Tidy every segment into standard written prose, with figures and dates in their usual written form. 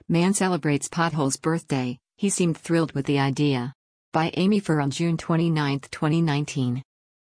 Man celebrates pothole's birthday, he seemed thrilled with the idea. By Amy Fur on June 29, 2019.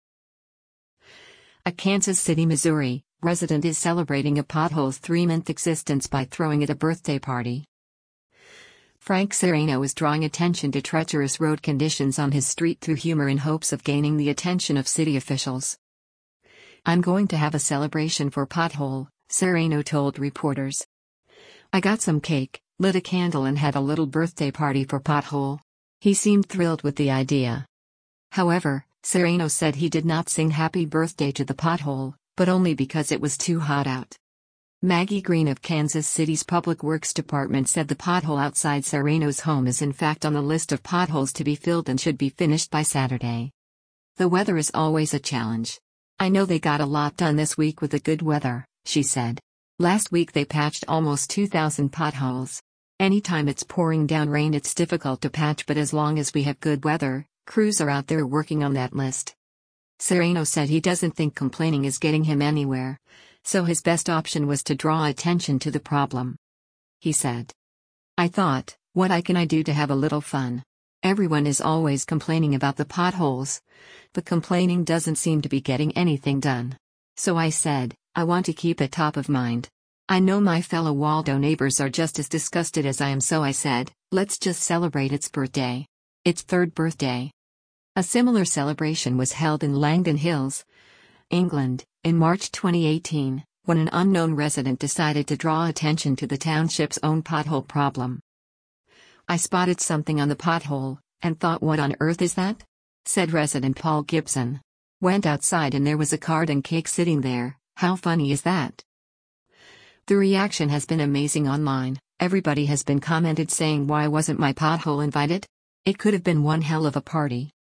A Kansas City, Missouri, resident is celebrating a pothole's 3-month existence by throwing it a birthday party. Frank Sereno is drawing attention to treacherous road conditions on his street through humor in hopes of gaining the attention of city officials. "I'm going to have a celebration for pothole," Sereno told reporters. "I got some cake, lit a candle and had a little birthday party for pothole." He seemed thrilled with the idea. However, Sereno said he did not sing happy birthday to the pothole, but only because it was too hot out. Maggie Green of Kansas City's Public Works Department said the pothole outside Sereno's home is in fact on the list of potholes to be filled and should be finished by Saturday. "The weather is always a challenge. I know they got a lot done this week with the good weather," she said. "Last week they patched almost 2,000 potholes. Anytime it's pouring down rain it's difficult to patch, but as long as we have good weather, crews are out there working on that list." Sereno said he doesn't think complaining is getting him anywhere, so his best option was to draw attention to the problem. He said, "I thought, what can I do to have a little fun? Everyone is always complaining about the potholes, but complaining doesn't seem to be getting anything done. So I said, I want to keep it top of mind. I know my fellow Waldo neighbors are just as disgusted as I am, so I said, let's just celebrate its birthday. Its third birthday." A similar celebration was held in Langdon Hills, England, in March 2018, when an unknown resident decided to draw attention to the township's own pothole problem. "I spotted something on the pothole, and thought, what on earth is that?" said resident Paul Gibson. "Went outside and there was a card and cake sitting there. How funny is that?" The reaction has been amazing online. Everybody has been commented saying, "Why wasn't my pothole invited? It could have been one hell of a party."